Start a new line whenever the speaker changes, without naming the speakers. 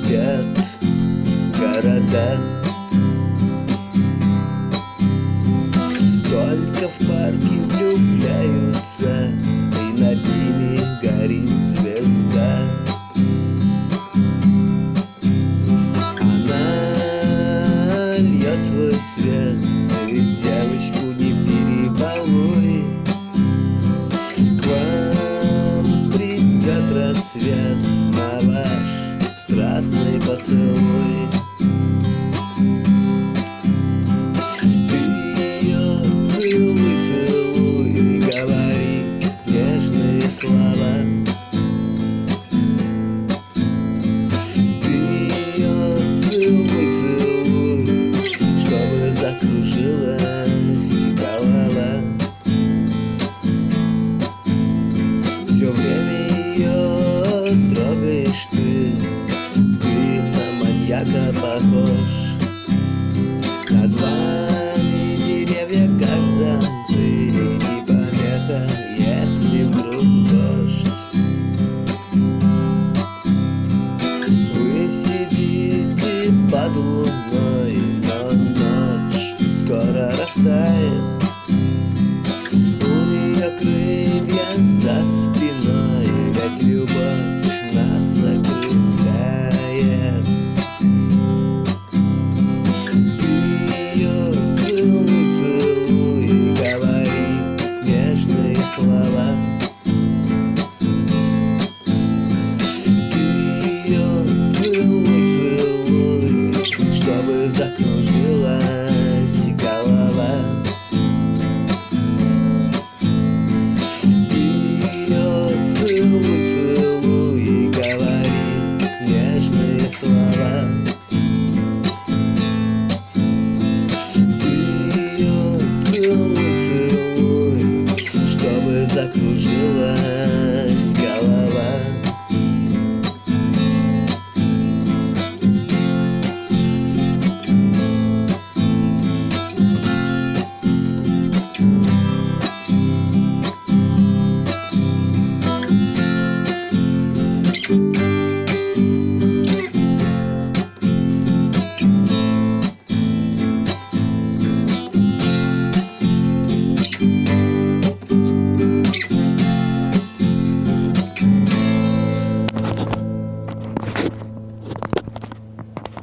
спят города. Только в парке влюбляются, и над ними горит звезда. Она льет свой свет, и девочку не перебалуй. К вам придет рассвет на ваш страстный поцелуй. Целуй, целуй, говори нежные слова. Ты ее целуй, целуй, чтобы закружилась голова. Все время ее трогаешь ты на маньяка похож. Над вами деревья как зонты, не помеха, если вдруг дождь. Вы сидите под луной